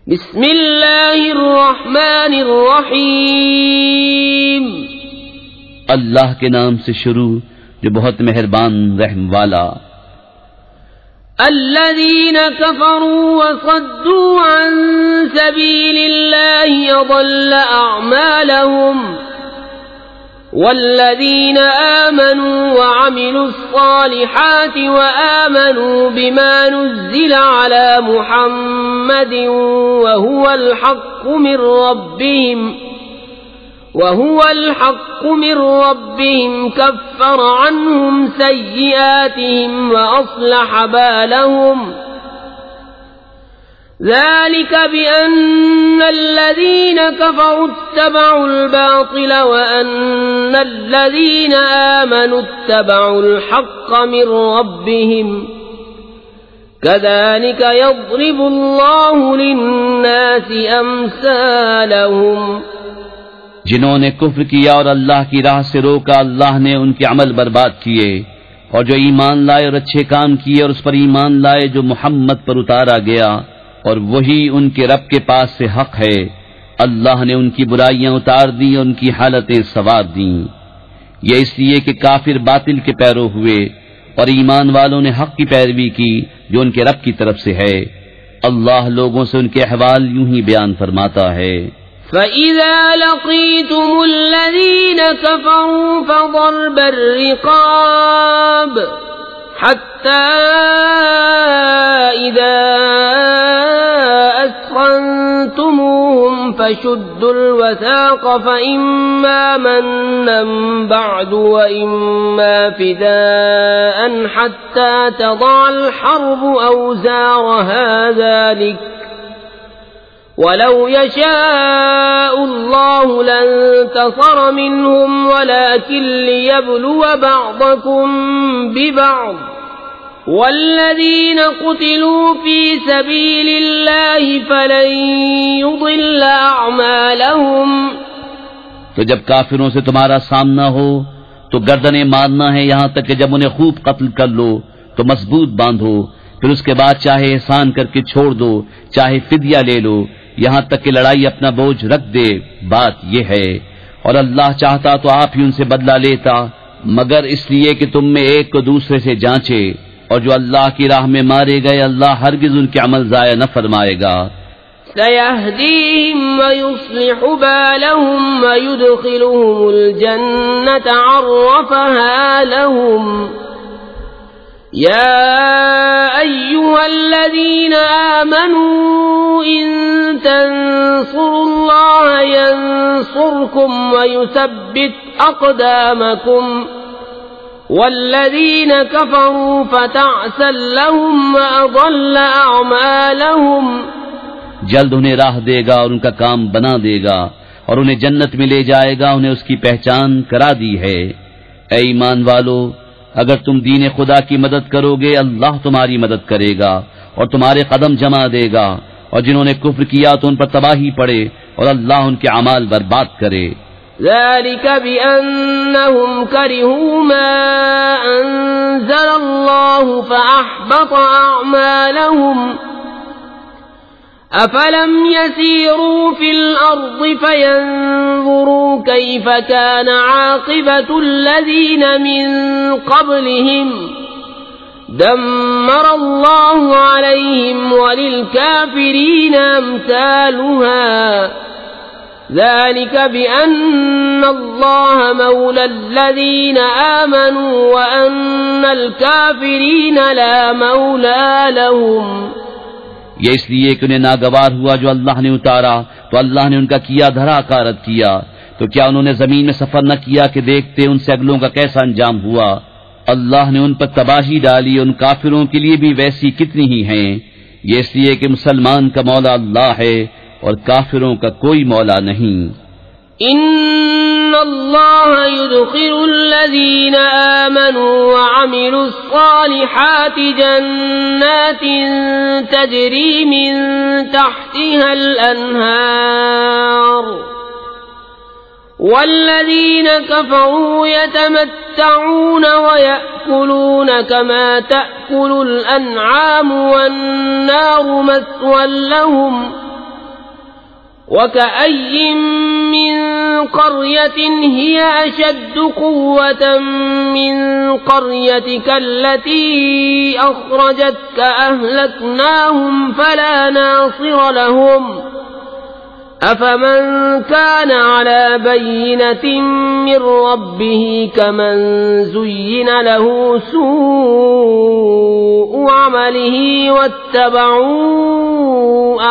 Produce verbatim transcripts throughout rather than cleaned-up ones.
بسم اللہ الرحمن الرحیم، اللہ کے نام سے شروع جو بہت مہربان رحم والا۔ الذین کفروا وصدوا عن سبیل اللہ اضل اعمالهم والذین آمنوا وعملوا الصالحات وآمنوا بما نزل على محمد وهو الحق من ربهم وهو الحق من ربهم كفر عنهم سيئاتهم وأصلح بالهم ذلك بأن الذين كفروا اتبعوا الباطل وأن الذين آمنوا اتبعوا الحق من ربهم كذلك يضرب الله للناس أمثالهم۔ جنہوں نے کفر کیا اور اللہ کی راہ سے روکا، اللہ نے ان کے عمل برباد کیے، اور جو ایمان لائے اور اچھے کام کیے اور اس پر ایمان لائے جو محمد پر اتارا گیا، اور وہی ان کے رب کے پاس سے حق ہے، اللہ نے ان کی برائیاں اتار دیں اور ان کی حالتیں سنوار دیں۔ یہ اس لیے کہ کافر باطل کے پیرو ہوئے اور ایمان والوں نے حق کی پیروی کی جو ان کے رب کی طرف سے ہے۔ اللہ لوگوں سے ان کے احوال یوں ہی بیان فرماتا ہے۔ فَإِذَا لَقِيتُمُ الَّذِينَ كَفَرُوا فَضَرْبَ الرِّقَابِ حَتَّى إِذَا أَثْخَنْتُمُوهُمْ فَشُدُّوا الْوَثَاقَ فَإِمَّا مَنًّا بَعْدُ وَإِمَّا فِدَاءً حَتَّى تَضَعَ الْحَرْبُ أَوْزَارَهَا ذَلِكَ وَلَوْ يَشَاءُ اللَّهُ لَانتَصَرَ مِنْهُمْ وَلَكِنْ لِيَبْلُوَ بَعْضَكُمْ بِبَعْضٍ وَالَّذِينَ قُتِلُوا فِي سَبِيلِ اللَّهِ فَلَنْ يُضِلَّ أَعْمَالَهُمْ۔ تو جب کافروں سے تمہارا سامنا ہو تو گردنیں مارنا ہے یہاں تک کہ جب انہیں خوب قتل کر لو تو مضبوط باندھو، پھر اس کے بعد چاہے احسان کر کے چھوڑ دو، چاہے فدیہ لے لو، یہاں تک کہ لڑائی اپنا بوجھ رکھ دے۔ بات یہ ہے، اور اللہ چاہتا تو آپ ہی ان سے بدلہ لیتا، مگر اس لیے کہ تم میں ایک کو دوسرے سے جانچے، اور جو اللہ کی راہ میں مارے گئے اللہ ہرگز ان کے عمل ضائع نہ فرمائے گا۔ سَيَهْدِيهِمْ وَيُصْلِحُ بَالَهُمْ وَيُدْخِلُهُمُ الْجَنَّةَ عَرَّفَهَا لَهُمْ۔ يَا أَيُّهَا الَّذِينَ آمَنُوا إِن تَنصُرُوا اللَّهَ يَنصُرْكُمْ وَيُثَبِّتْ أَقْدَامَكُمْ وَالَّذِينَ كَفَرُوا فَتَعْسًا لَهُمْ وَأَضَلَّ أَعْمَالَهُمْ۔ جلد انہیں راہ دے گا اور ان کا کام بنا دے گا اور انہیں جنت میں لے جائے گا، انہیں اس کی پہچان کرا دی ہے۔ اے ایمان والو، اگر تم دین خدا کی مدد کرو گے اللہ تمہاری مدد کرے گا اور تمہارے قدم جما دے گا، اور جنہوں نے کفر کیا تو ان پر تباہی پڑے اور اللہ ان کے اعمال برباد کرے۔ ذَلِكَ بِأَنَّهُمْ كَرِهُوا مَا أَنزَلَ اللَّهُ فَأَحْبَطَ أَعْمَالَهُمْ أَفَلَمْ يَسِيرُوا فِي الْأَرْضِ فَيَنظُرُوا كَيْفَ كَانَ عَاقِبَةُ الَّذِينَ مِنْ قَبْلِهِمْ دَمَّرَ اللَّهُ عَلَيْهِمْ وَلِلْكَافِرِينَ أَمْثَالُهَا ذَلِكَ بِأَنَّ اللَّهَ مَوْلَى الَّذِينَ آمَنُوا وَأَنَّ الْكَافِرِينَ لَا مَوْلَى لَهُمْ۔ یہ اس لیے کہ انہیں ناگوار ہوا جو اللہ نے اتارا تو اللہ نے ان کا کیا دھرا کارت کیا، تو کیا انہوں نے زمین میں سفر نہ کیا کہ دیکھتے ان سے اگلوں کا کیسا انجام ہوا۔ اللہ نے ان پر تباہی ڈالی، ان کافروں کے لیے بھی ویسی کتنی ہی ہیں۔ یہ اس لیے کہ مسلمان کا مولا اللہ ہے اور کافروں کا کوئی مولا نہیں۔ ان اللہ يدخل الذین آمنوا وعملوا الصالحات جنات تجری من تحتها الانہار والذین کفروا یتمتعون ویأکلون کما تأکل الانعام والنار مثوى لهم وكأي من قرية هي أشد قوة من قريتك التي أخرجتك أهلكناهم فلا ناصر لهم أفمن كان على بينة من ربه كمن زين له سوء عمله واتبعوا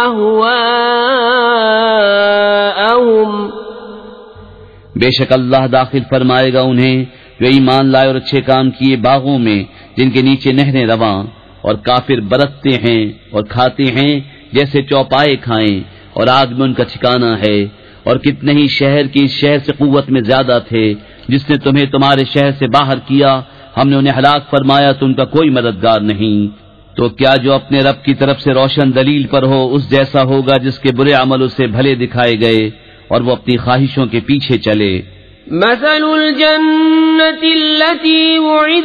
أهواءهم بے شک اللہ داخل فرمائے گا انہیں جو ایمان لائے اور اچھے کام کیے باغوں میں جن کے نیچے نہریں رواں، اور کافر برتتے ہیں اور کھاتے ہیں جیسے چوپائے کھائیں، اور آگ میں ان کا ٹھکانہ ہے۔ اور کتنے ہی شہر کی اس شہر سے قوت میں زیادہ تھے جس نے تمہیں تمہارے شہر سے باہر کیا، ہم نے انہیں ہلاک فرمایا تو ان کا کوئی مددگار نہیں۔ تو کیا جو اپنے رب کی طرف سے روشن دلیل پر ہو اس جیسا ہوگا جس کے برے عمل اسے بھلے دکھائے گئے اور وہ اپنی خواہشوں کے پیچھے چلے؟ مثل الجنة التي وعد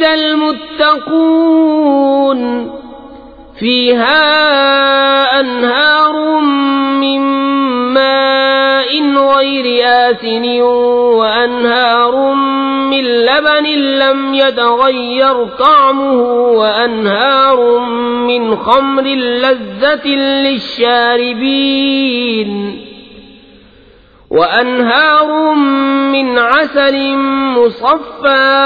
المتقون فيها أنهار من ماء غير آسن وأنهار من لبن لم يتغير طعمه وأنهار من خمر لذة للشاربين وأنهار من عسل مصفى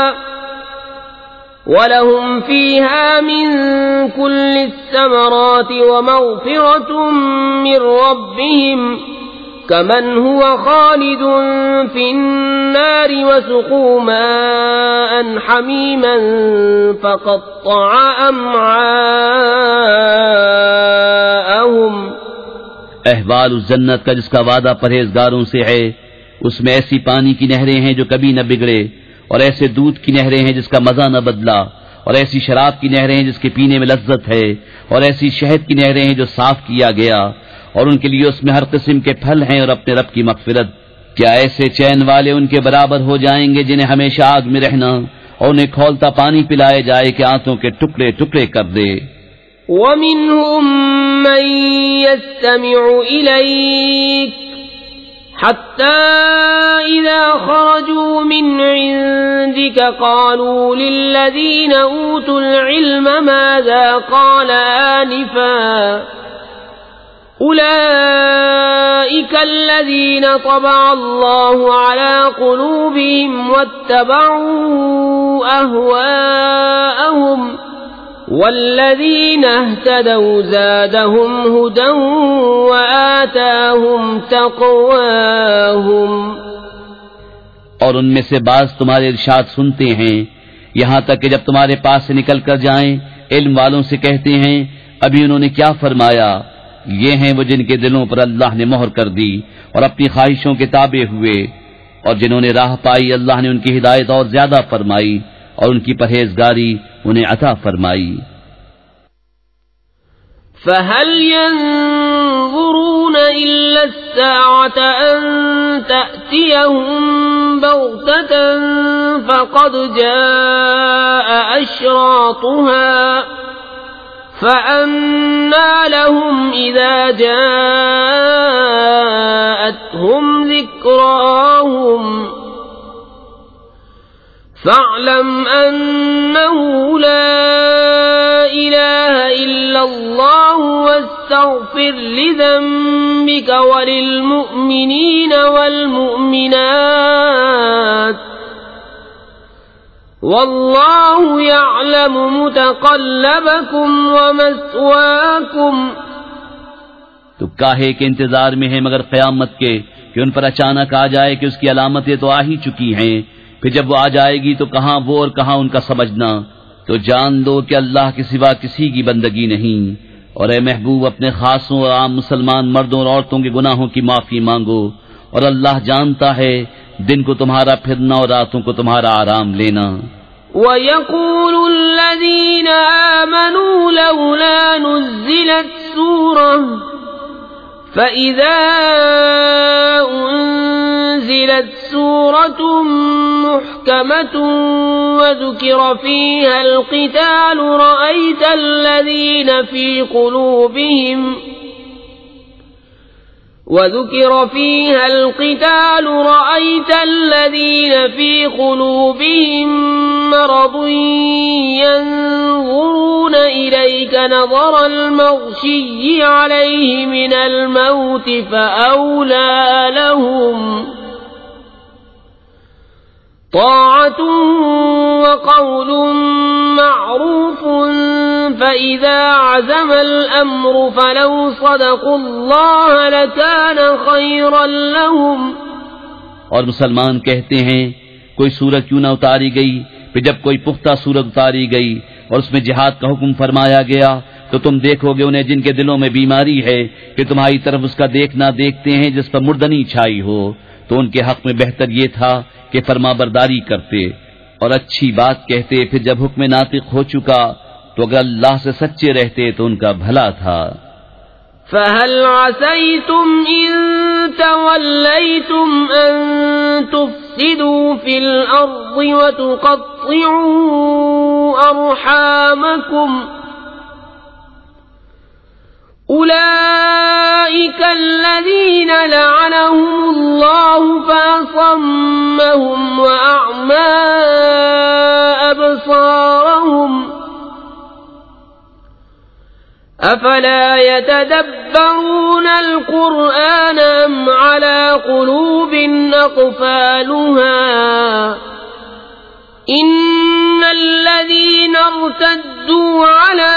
ولهم فيها من كل الثمرات ومغفرة من ربهم كمن هو خالد في النار وسقوا ماء حميما فقطع أمعاءهم۔ احوال اس جنت کا جس کا وعدہ پرہیزگاروں سے ہے، اس میں ایسی پانی کی نہریں ہیں جو کبھی نہ بگڑے، اور ایسے دودھ کی نہریں ہیں جس کا مزہ نہ بدلا، اور ایسی شراب کی نہریں ہیں جس کے پینے میں لذت ہے، اور ایسی شہد کی نہریں ہیں جو صاف کیا گیا، اور ان کے لیے اس میں ہر قسم کے پھل ہیں اور اپنے رب کی مغفرت۔ کیا ایسے چین والے ان کے برابر ہو جائیں گے جنہیں ہمیشہ آگ میں رہنا اور انہیں کھولتا پانی پلائے جائے کہ آنتوں کے ٹکڑے ٹکڑے کر دے؟ وَمِنْهُمْ مَنْ يَسْتَمِعُ إِلَيْكَ حَتَّى إِذَا خَرَجُوا مِنْ عِنْدِكَ قَالُوا لِلَّذِينَ أُوتُوا الْعِلْمَ مَاذَا قَالَ آنِفًا أُولَئِكَ الَّذِينَ طَبَعَ اللَّهُ عَلَى قُلُوبِهِمْ وَاتَّبَعُوا أَهْوَاءَهُمْ والذین اہتدوا زادهم ہدی وآتاهم تقواهم۔ اور ان میں سے بعض تمہارے ارشاد سنتے ہیں یہاں تک کہ جب تمہارے پاس سے نکل کر جائیں علم والوں سے کہتے ہیں ابھی انہوں نے کیا فرمایا؟ یہ ہیں وہ جن کے دلوں پر اللہ نے مہر کر دی اور اپنی خواہشوں کے تابع ہوئے، اور جنہوں نے راہ پائی اللہ نے ان کی ہدایت اور زیادہ فرمائی اور ان کی پرہیزگاری انہیں عطا فرمائی۔ فَهَلْ يَنظُرُونَ إِلَّا السَّاعَةَ أَن تَأْتِيَهُم بَغْتَةً فَقَدْ جَاءَ أَشْرَاطُهَا فَأَنَّى لَهُمْ إِذَا جَاءَتْهُمْ ذِكْرَاهُمْ فَاعْلَمْ أَنَّهُ لَا إِلَهَ إِلَّا اللَّهُ وَاسْتَغْفِرْ لِذَنبِكَ وَلِلْمُؤْمِنِينَ وَالْمُؤْمِنَاتِ وَاللَّهُ يَعْلَمُ مُتَقَلَّبَكُمْ وَمَثْوَاكُمْ۔ تو کاہے کے انتظار میں ہیں مگر قیامت کے کہ ان پر اچانک آ جائے کہ اس کی علامتیں تو آ ہی چکی ہیں، پھر جب وہ آ جائے گی تو کہاں وہ اور کہاں ان کا سمجھنا۔ تو جان لو کہ اللہ کے سوا کسی کی بندگی نہیں، اور اے محبوب اپنے خاصوں اور عام مسلمان مردوں اور عورتوں کے گناہوں کی معافی مانگو، اور اللہ جانتا ہے دن کو تمہارا پھرنا اور راتوں کو تمہارا آرام لینا۔ وَيَقُولُ الَّذِينَ آمَنُوا لَوْلَا نُزِّلَتْ سُورَةٌ فَإِذَا أُنزِلَتْ سُورَةٌ مُحْكَمَةٌ وَذُكِرَ فِيهَا الْقِتَالُ رَأَيْتَ الَّذِينَ فِي قُلُوبِهِمْ وذكر فيها القتال رأيت الذين في قلوبهم مرض ينظرون إليك نظر المغشي عليه من الموت فأولى لهم طاعة وقول معروف فإذا عزم الأمر فلو صدقوا الله لكان خيرا لهم. اور مسلمان کہتے ہیں کوئی سورت کیوں نہ اتاری گئی، پھر جب کوئی پختہ سورت اتاری گئی اور اس میں جہاد کا حکم فرمایا گیا تو تم دیکھو گے انہیں جن کے دلوں میں بیماری ہے کہ تمہاری طرف اس کا دیکھنا دیکھتے ہیں جس پر مردنی چھائی ہو، تو ان کے حق میں بہتر یہ تھا کہ فرما برداری کرتے اور اچھی بات کہتے. پھر جب حکم ناطق ہو چکا تو اگر اللہ سے سچے رہتے تو ان کا بھلا تھا. فَهَلْ عَسَيْتُمْ إِن تَوَلَّيْتُمْ أَن تُفْسِدُوا فِي الْأَرْضِ وَتُقَطِّعُوا أَرْحَامَكُمْ أُولَئِكَ الَّذِينَ لَعَنَهُمُ اللَّهُ فَأَصَمَّهُمْ وَأَعْمَى أَبْصَارَهُمْ أَفَلَا يَتَدَبَّرُونَ الْقُرْآنَ أَمْ عَلَى قُلُوبٍ أَقْفَالُهَا إِنَّ الَّذِينَ ارْتَدُّوا عَلَى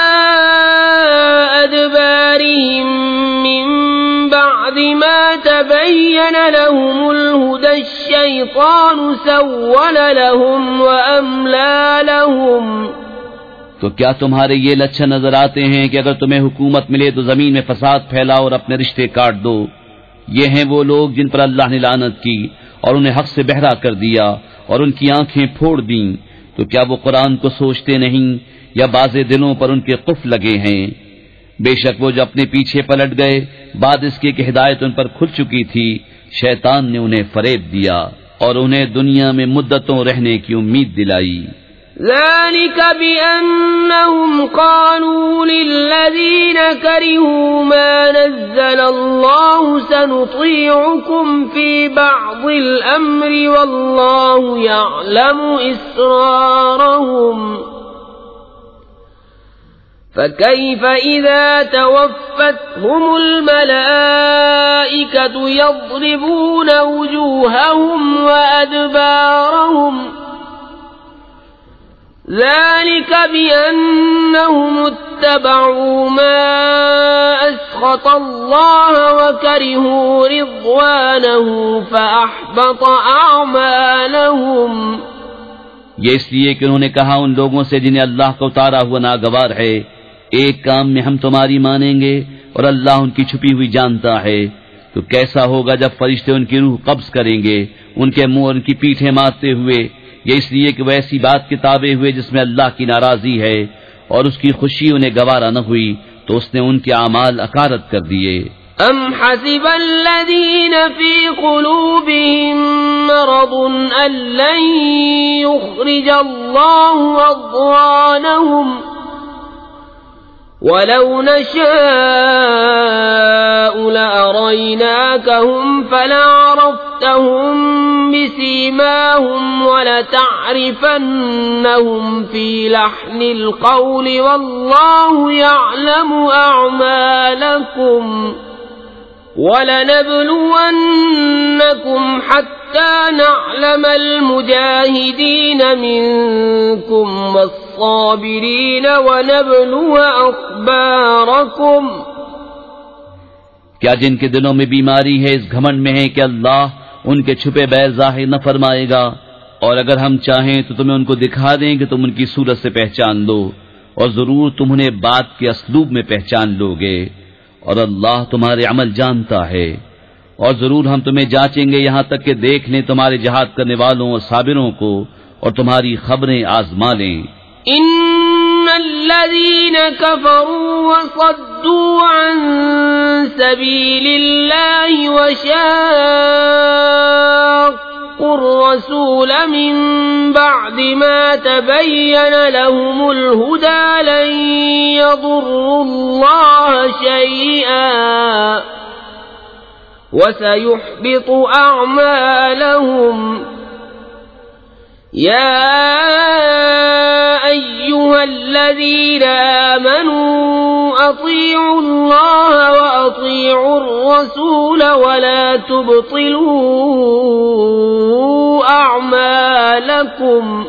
أَدْبَارِهِمْ مِنْ بَعْدِ مَا تَبَيَّنَ لَهُمُ الْهُدَى الشَّيْطَانُ سَوَّلَ لَهُمْ وَأَمْلَى لَهُمْ. تو کیا تمہارے یہ لچھن نظر آتے ہیں کہ اگر تمہیں حکومت ملے تو زمین میں فساد پھیلاؤ اور اپنے رشتے کاٹ دو؟ یہ ہیں وہ لوگ جن پر اللہ نے لعنت کی اور انہیں حق سے بہرا کر دیا اور ان کی آنکھیں پھوڑ دیں. تو کیا وہ قرآن کو سوچتے نہیں یا باز دلوں پر ان کے قفل لگے ہیں؟ بے شک وہ جو اپنے پیچھے پلٹ گئے بعد اس کے کہ ہدایت ان پر کھل چکی تھی، شیطان نے انہیں فریب دیا اور انہیں دنیا میں مدتوں رہنے کی امید دلائی. ذلك بأنهم قالوا للذين كرهوا ما نزل الله سنطيعكم في بعض الأمر والله يعلم إسرارهم فكيف إذا توفتهم الملائكة يضربون وجوههم وأدبارهم ذلك بأنهم اتبعوا ما أسخط الله وكرهوا رضوانه فأحبط أعمالهم. یہ اس لیے کہ انہوں نے کہا ان لوگوں سے جنہیں اللہ کا اتارا ہوا ناگوار ہے، ایک کام میں ہم تمہاری مانیں گے اور اللہ ان کی چھپی ہوئی جانتا ہے. تو کیسا ہوگا جب فرشتے ان کی روح قبض کریں گے ان کے منہ اور ان کی پیٹھیں مارتے ہوئے، یہ اس لیے کہ وہ ایسی بات کے تابع ہوئے جس میں اللہ کی ناراضی ہے اور اس کی خوشی انہیں گوارا نہ ہوئی تو اس نے ان کے اعمال اکارت کر دیے. ام حسب الذين في قلوبهم مرض ان لن يخرج الله اضغانهم ولو نشاء لأريناكهم فلعرفتهم بسيماهم ولتعرفنهم في لحن القول والله يعلم أعمالكم وَلَنَبْلُوَنَّكُمْ حَتَّى نَعْلَمَ الْمُجَاهِدِينَ مِنكُمْ وَالصَّابِرِينَ وَنَبْلُوَ أَخْبَارَكُمْ. کیا جن کے دلوں میں بیماری ہے اس گھمنڈ میں ہے کہ اللہ ان کے چھپے بیر ظاہر نہ فرمائے گا، اور اگر ہم چاہیں تو تمہیں ان کو دکھا دیں کہ تم ان کی صورت سے پہچان لو، اور ضرور تم انہیں بات کے اسلوب میں پہچان لو گے، اور اللہ تمہارے عمل جانتا ہے. اور ضرور ہم تمہیں جانچیں گے یہاں تک کہ دیکھ لیں تمہارے جہاد کرنے والوں اور صابروں کو اور تمہاری خبریں آزما لیں. ان الذين كفروا وصدوا عن سبيل الله وشاقوا الرسول من بعد ما تبين لهم الهدى لن يضروا الله شيئا وسيحبط أعمالهم يا أيها الذين آمنوا أطيعوا الله وأطيعوا الرسول ولا تبطلوا أعمالكم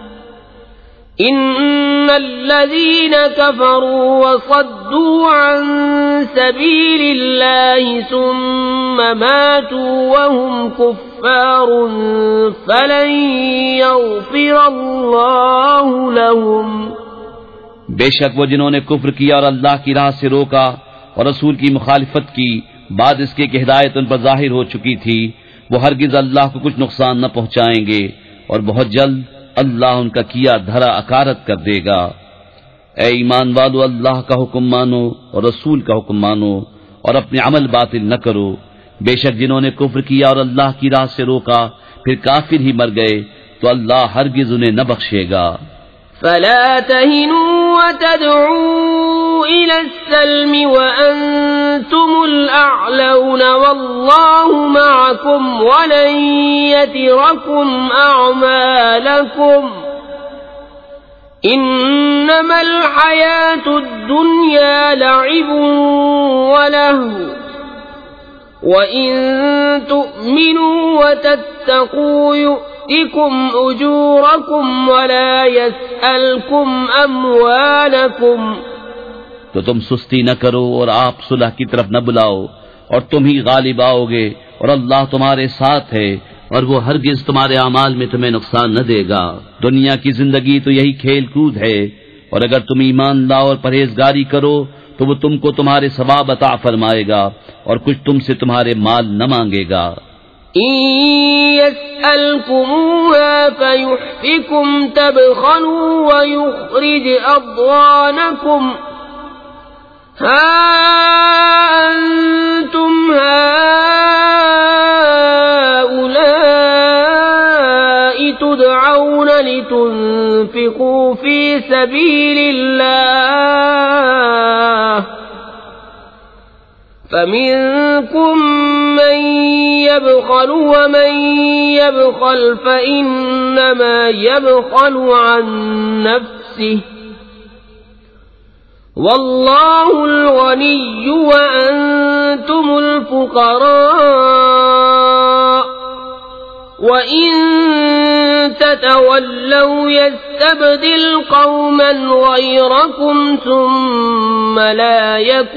إن الذين كفروا وصدوا عن سبيل الله ثم ماتوا وهم كفار فلن يغفر الله لهم. بے شک وہ جنہوں نے کفر کیا اور اللہ کی راہ سے روکا اور رسول کی مخالفت کی بعد اس کے کہ ہدایت ان پر ظاہر ہو چکی تھی، وہ ہرگز اللہ کو کچھ نقصان نہ پہنچائیں گے اور بہت جلد اللہ ان کا کیا دھرا اکارت کر دے گا. اے ایمان والو، اللہ کا حکم مانو اور رسول کا حکم مانو اور اپنے عمل باطل نہ کرو. بے شک جنہوں نے کفر کیا اور اللہ کی راہ سے روکا پھر کافر ہی مر گئے تو اللہ ہرگز انہیں نہ بخشے گا. فلا تهنوا وتدعوا إلى السلم وأنتم الأعلون والله معكم ولن يتركم أعمالكم إنما الحياة الدنيا لعب ولهو وإن تؤمنوا وتتقوا يؤتكم أجوركم ولا يسألكم أموالكم. تو تم سستی نہ کرو اور آپ صلح کی طرف نہ بلاؤ اور تم ہی غالب آؤ گے اور اللہ تمہارے ساتھ ہے اور وہ ہرگز تمہارے اعمال میں تمہیں نقصان نہ دے گا. دنیا کی زندگی تو یہی کھیل کود ہے اور اگر تم ایمان لاؤ اور پرہیزگاری کرو تو وہ تم کو تمہارے ثواب عطا فرمائے گا اور کچھ تم سے تمہارے مال نہ مانگے گا. إن يسألكموها فيحفكم تبخلوا ويخرج أضغانكم ها أنتم هؤلاء تدعون لتنفقوا في سبيل الله فمنكم من يبخل ومن يبخل فإنما يبخل عن نفسه والله الغني وأنتم الفقراء وإن تتولوا يستبدل قوما غيركم ثم لا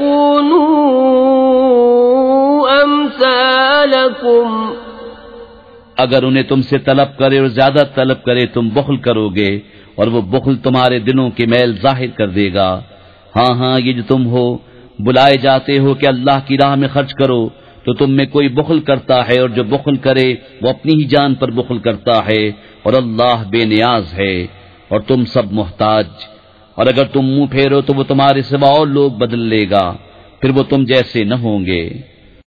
يكونوا أمثالكم. اگر انہیں تم سے طلب کرے اور زیادہ طلب کرے تم بخل کرو گے اور وہ بخل تمہارے دلوں کے میل ظاہر کر دے گا. ہاں ہاں یہ جو تم ہو بلائے جاتے ہو کہ اللہ کی راہ میں خرچ کرو تو تم میں کوئی بخل کرتا ہے اور جو بخل کرے وہ اپنی ہی جان پر بخل کرتا ہے اور اللہ بے نیاز ہے اور تم سب محتاج. اور اگر تم منہ پھیرو تو وہ تمہارے سوا اور لوگ بدل لے گا پھر وہ تم جیسے نہ ہوں گے.